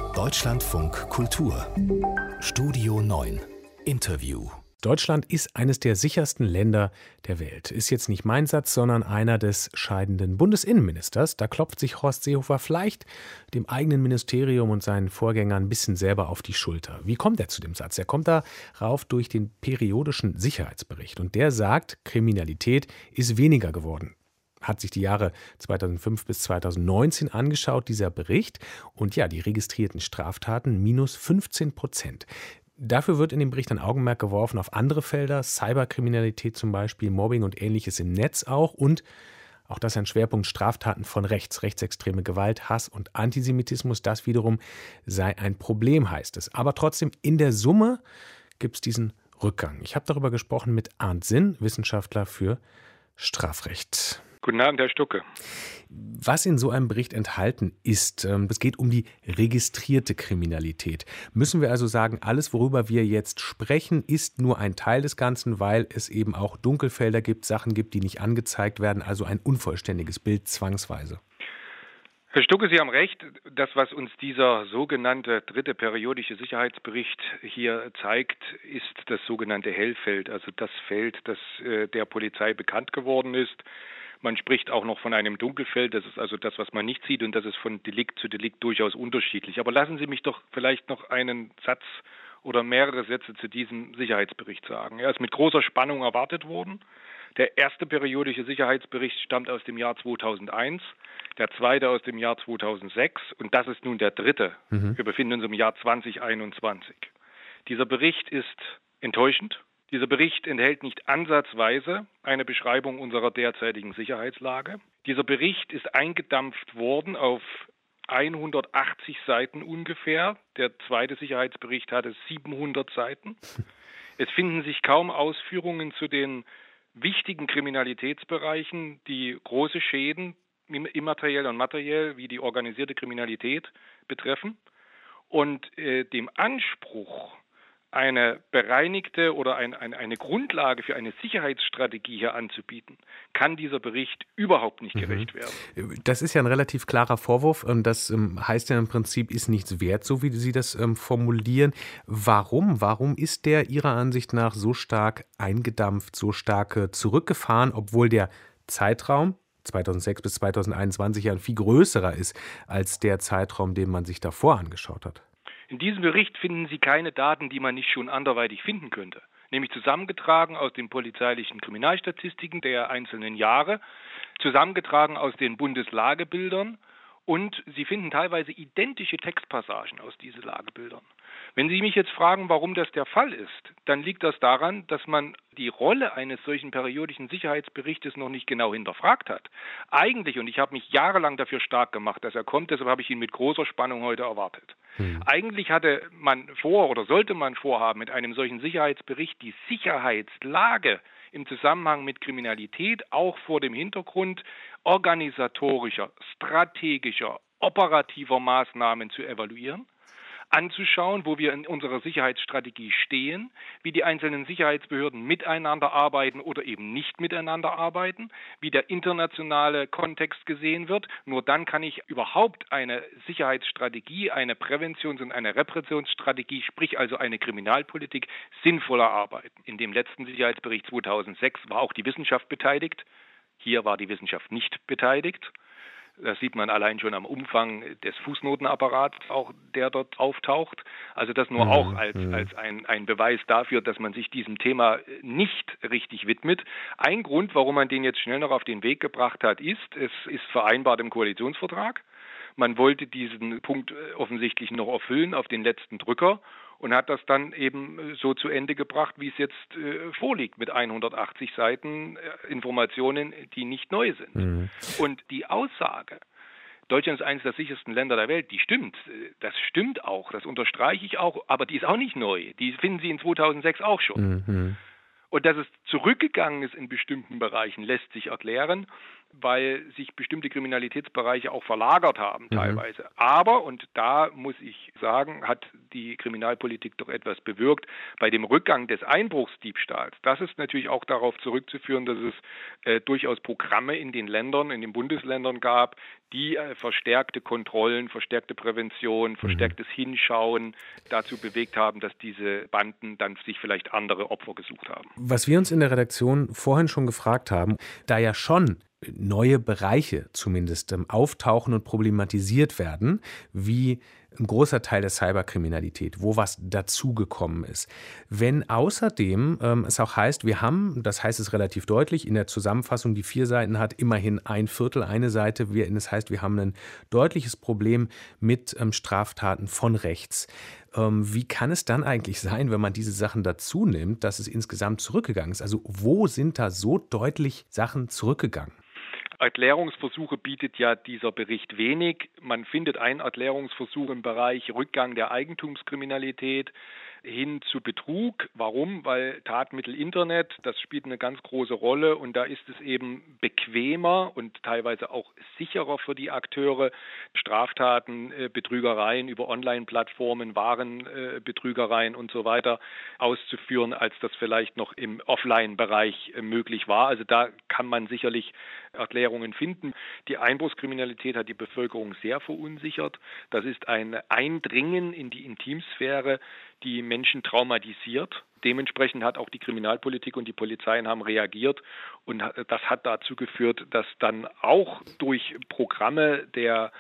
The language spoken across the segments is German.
Deutschlandfunk Kultur Studio 9 Interview. Deutschland ist eines der sichersten Länder der Welt. Ist jetzt nicht mein Satz, sondern einer des scheidenden Bundesinnenministers. Da klopft sich Horst Seehofer vielleicht dem eigenen Ministerium und seinen Vorgängern ein bisschen selber auf die Schulter. Wie kommt er zu dem Satz? Er kommt darauf durch den periodischen Sicherheitsbericht. Und der sagt, Kriminalität ist weniger geworden. Hat sich die Jahre 2005 bis 2019 angeschaut, dieser Bericht. Und ja, die registrierten Straftaten minus 15%. Dafür wird in dem Bericht ein Augenmerk geworfen auf andere Felder, Cyberkriminalität zum Beispiel, Mobbing und Ähnliches im Netz auch. Und auch das ist ein Schwerpunkt, Straftaten von rechts, rechtsextreme Gewalt, Hass und Antisemitismus. Das wiederum sei ein Problem, heißt es. Aber trotzdem, in der Summe gibt es diesen Rückgang. Ich habe darüber gesprochen mit Arndt Sinn, Wissenschaftler für Strafrecht. Guten Abend, Herr Stucke. Was in so einem Bericht enthalten ist, es geht um die registrierte Kriminalität. Müssen wir also sagen, alles, worüber wir jetzt sprechen, ist nur ein Teil des Ganzen, weil es eben auch Dunkelfelder gibt, Sachen gibt, die nicht angezeigt werden, also ein unvollständiges Bild zwangsweise? Herr Stucke, Sie haben recht. Das, was uns dieser sogenannte dritte periodische Sicherheitsbericht hier zeigt, ist das sogenannte Hellfeld, also das Feld, das der Polizei bekannt geworden ist. Man spricht auch noch von einem Dunkelfeld, das ist also das, was man nicht sieht, und das ist von Delikt zu Delikt durchaus unterschiedlich. Aber lassen Sie mich doch vielleicht noch einen Satz oder mehrere Sätze zu diesem Sicherheitsbericht sagen. Er ist mit großer Spannung erwartet worden. Der erste periodische Sicherheitsbericht stammt aus dem Jahr 2001, der zweite aus dem Jahr 2006 und das ist nun der dritte. Wir befinden uns im Jahr 2021. Dieser Bericht ist enttäuschend. Dieser Bericht enthält nicht ansatzweise eine Beschreibung unserer derzeitigen Sicherheitslage. Dieser Bericht ist eingedampft worden auf 180 Seiten ungefähr. Der zweite Sicherheitsbericht hatte 700 Seiten. Es finden sich kaum Ausführungen zu den wichtigen Kriminalitätsbereichen, die große Schäden, immateriell und materiell, wie die organisierte Kriminalität betreffen. Und dem Anspruch, eine bereinigte oder eine Grundlage für eine Sicherheitsstrategie hier anzubieten, kann dieser Bericht überhaupt nicht gerecht werden. Das ist ja ein relativ klarer Vorwurf. Das heißt ja im Prinzip, ist nichts wert, so wie Sie das formulieren. Warum? Warum ist der Ihrer Ansicht nach so stark eingedampft, so stark zurückgefahren, obwohl der Zeitraum 2006 bis 2021 ja ein viel größerer ist als der Zeitraum, den man sich davor angeschaut hat? In diesem Bericht finden Sie keine Daten, die man nicht schon anderweitig finden könnte, nämlich zusammengetragen aus den polizeilichen Kriminalstatistiken der einzelnen Jahre, zusammengetragen aus den Bundeslagebildern und Sie finden teilweise identische Textpassagen aus diesen Lagebildern. Wenn Sie mich jetzt fragen, warum das der Fall ist, dann liegt das daran, dass man die Rolle eines solchen periodischen Sicherheitsberichtes noch nicht genau hinterfragt hat. Eigentlich, und ich habe mich jahrelang dafür stark gemacht, dass er kommt, deshalb habe ich ihn mit großer Spannung heute erwartet. Eigentlich hatte man sollte man vorhaben, mit einem solchen Sicherheitsbericht die Sicherheitslage im Zusammenhang mit Kriminalität auch vor dem Hintergrund organisatorischer, strategischer, operativer Maßnahmen zu evaluieren, anzuschauen, wo wir in unserer Sicherheitsstrategie stehen, wie die einzelnen Sicherheitsbehörden miteinander arbeiten oder eben nicht miteinander arbeiten, wie der internationale Kontext gesehen wird. Nur dann kann ich überhaupt eine Sicherheitsstrategie, eine Präventions- und eine Repressionsstrategie, sprich also eine Kriminalpolitik, sinnvoll erarbeiten. In dem letzten Sicherheitsbericht 2006 war auch die Wissenschaft beteiligt. Hier war die Wissenschaft nicht beteiligt. Das sieht man allein schon am Umfang des Fußnotenapparats, auch der dort auftaucht. Also das nur auch als ein Beweis dafür, dass man sich diesem Thema nicht richtig widmet. Ein Grund, warum man den jetzt schnell noch auf den Weg gebracht hat, es ist vereinbart im Koalitionsvertrag. Man wollte diesen Punkt offensichtlich noch erfüllen auf den letzten Drücker und hat das dann eben so zu Ende gebracht, wie es jetzt vorliegt, mit 180 Seiten Informationen, die nicht neu sind. Und die Aussage, Deutschland ist eines der sichersten Länder der Welt, die stimmt. Das stimmt auch, das unterstreiche ich auch, aber die ist auch nicht neu. Die finden Sie in 2006 auch schon. Und dass es zurückgegangen ist in bestimmten Bereichen, lässt sich erklären, weil sich bestimmte Kriminalitätsbereiche auch verlagert haben teilweise. Aber, und da muss ich sagen, hat die Kriminalpolitik doch etwas bewirkt. Bei dem Rückgang des Einbruchsdiebstahls, das ist natürlich auch darauf zurückzuführen, dass es durchaus Programme in den Ländern, in den Bundesländern gab, die verstärkte Kontrollen, verstärkte Prävention, verstärktes Hinschauen dazu bewegt haben, dass diese Banden dann sich vielleicht andere Opfer gesucht haben. Was wir uns in der Redaktion vorhin schon gefragt haben, da ja schon neue Bereiche zumindest auftauchen und problematisiert werden, wie ein großer Teil der Cyberkriminalität, wo was dazugekommen ist. Wenn außerdem es auch heißt, wir haben, das heißt es relativ deutlich, in der Zusammenfassung, die 4 Seiten hat, immerhin ein Viertel, eine Seite, das heißt, wir haben ein deutliches Problem mit Straftaten von rechts. Wie kann es dann eigentlich sein, wenn man diese Sachen dazu nimmt, dass es insgesamt zurückgegangen ist? Also wo sind da so deutlich Sachen zurückgegangen? Erklärungsversuche bietet ja dieser Bericht wenig. Man findet einen Erklärungsversuch im Bereich Rückgang der Eigentumskriminalität hin zu Betrug. Warum? Weil Tatmittel Internet, das spielt eine ganz große Rolle und da ist es eben bequemer und teilweise auch sicherer für die Akteure, Straftaten, Betrügereien über Online-Plattformen, Warenbetrügereien und so weiter auszuführen, als das vielleicht noch im Offline-Bereich möglich war. Also da kann man sicherlich Erklärungen finden. Die Einbruchskriminalität hat die Bevölkerung sehr verunsichert. Das ist ein Eindringen in die Intimsphäre, die Menschen traumatisiert. Dementsprechend hat auch die Kriminalpolitik und die Polizeien haben reagiert und das hat dazu geführt, dass dann auch durch Programme der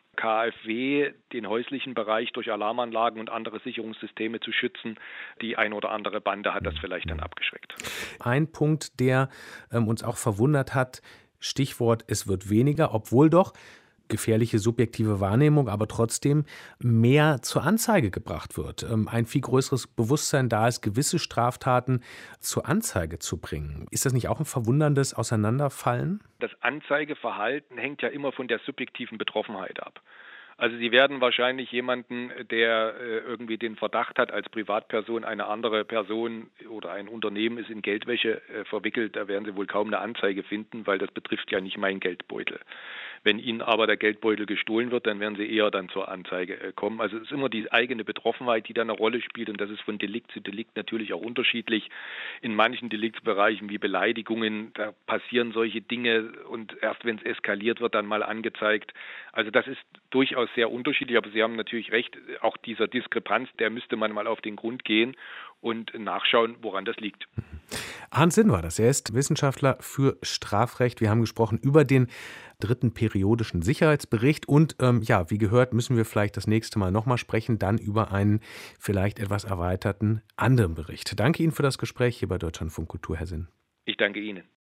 KfW den häuslichen Bereich durch Alarmanlagen und andere Sicherungssysteme zu schützen, die ein oder andere Bande hat das vielleicht dann abgeschreckt. Ein Punkt, der uns auch verwundert hat, Stichwort, es wird weniger, obwohl doch gefährliche subjektive Wahrnehmung, aber trotzdem mehr zur Anzeige gebracht wird. Ein viel größeres Bewusstsein da ist, gewisse Straftaten zur Anzeige zu bringen. Ist das nicht auch ein verwunderndes Auseinanderfallen? Das Anzeigeverhalten hängt ja immer von der subjektiven Betroffenheit ab. Also Sie werden wahrscheinlich jemanden, der irgendwie den Verdacht hat, als Privatperson eine andere Person oder ein Unternehmen ist in Geldwäsche verwickelt, da werden Sie wohl kaum eine Anzeige finden, weil das betrifft ja nicht meinen Geldbeutel. Wenn Ihnen aber der Geldbeutel gestohlen wird, dann werden Sie eher dann zur Anzeige kommen. Also es ist immer die eigene Betroffenheit, die da eine Rolle spielt und das ist von Delikt zu Delikt natürlich auch unterschiedlich. In manchen Deliktsbereichen wie Beleidigungen, da passieren solche Dinge und erst wenn es eskaliert wird, dann mal angezeigt. Also das ist durchaus sehr unterschiedlich, aber Sie haben natürlich recht, auch dieser Diskrepanz, der müsste man mal auf den Grund gehen und nachschauen, woran das liegt. Hans Sinn war das. Er ist Wissenschaftler für Strafrecht. Wir haben gesprochen über den 3. periodischen Sicherheitsbericht und wie gehört, müssen wir vielleicht das nächste Mal nochmal sprechen, dann über einen vielleicht etwas erweiterten anderen Bericht. Danke Ihnen für das Gespräch hier bei Deutschlandfunk Kultur, Herr Sinn. Ich danke Ihnen.